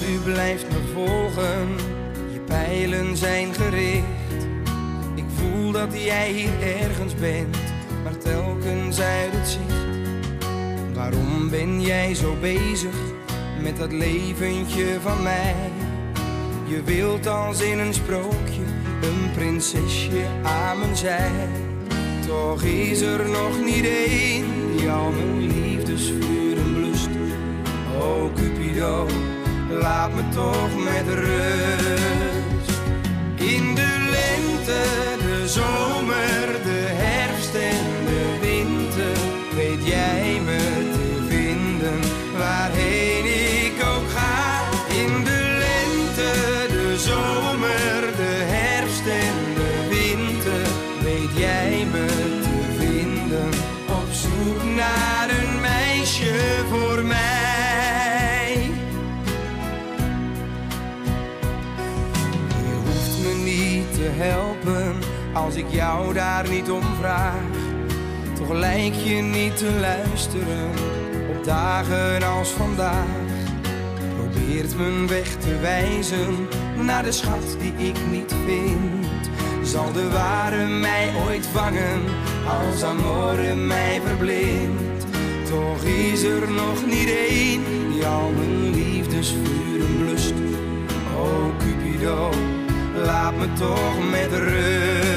u blijft me volgen, je pijlen zijn gericht. Ik voel dat jij hier ergens bent, maar telkens uit het zicht. Waarom ben jij zo bezig met dat leventje van mij? Je wilt als in een sprookje een prinsesje aan mijn zij. Toch is er nog niet één die al mijn liefdesvuren blust. Oh Cupido, laat me toch met rust. In de lente, de zomer, de herfst en de winter weet jij me te vinden, waarheen ik ook ga. In de lente, de zomer, de herfst en de winter weet jij me te vinden. Op zoek naar een meisje voor mij. Je hoeft me niet te helpen als ik jou daar niet om vraag. Toch lijk je niet te luisteren op dagen als vandaag. Probeert mijn weg te wijzen naar de schat die ik niet vind. Zal de ware mij ooit vangen als amore mij verblindt? Toch is er nog niet één die al mijn liefdesvuren blust. Oh Cupido, laat me toch met rust.